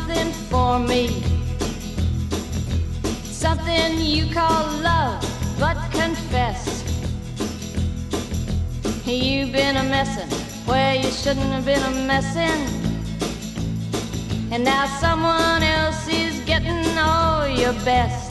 something for me, something you call love, but confess you've been a messin' where you shouldn't have been a messin', and now someone else is getting all your best.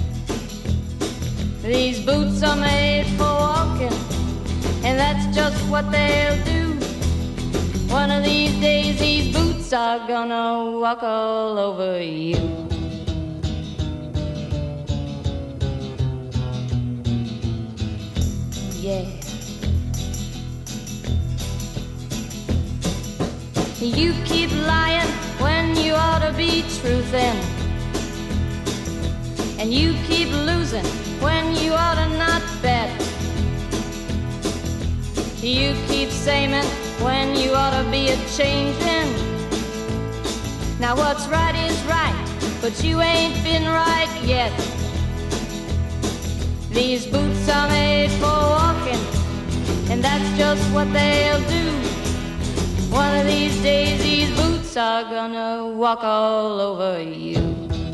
These boots are made for walking, and that's just what they'll do. One of these days these boots are gonna walk all over you. Yeah. You keep lying when you ought to be truthin', and you keep losing when you ought to not bet. You keep saying when you ought to be a-changin'. Now what's right is right, but you ain't been right yet. These boots are made for walking, and that's just what they'll do. One of these days these boots are gonna walk all over you.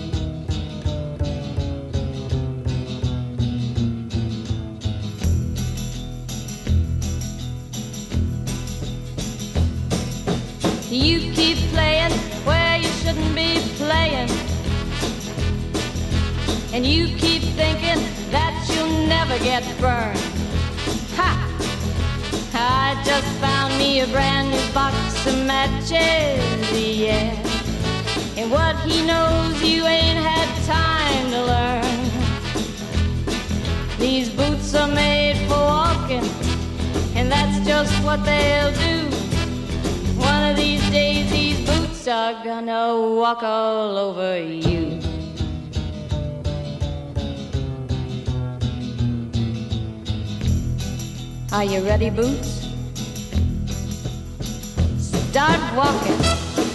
You keep playing where you shouldn't be playing, and you keep thinking that you'll never get burned. Ha! I just found me a brand new box of matches, yeah. And what he knows you ain't had time to learn. These boots are made for walking, and that's just what they'll do. One of these days these boots are gonna walk all over you. Are you ready, Boots? Start walking.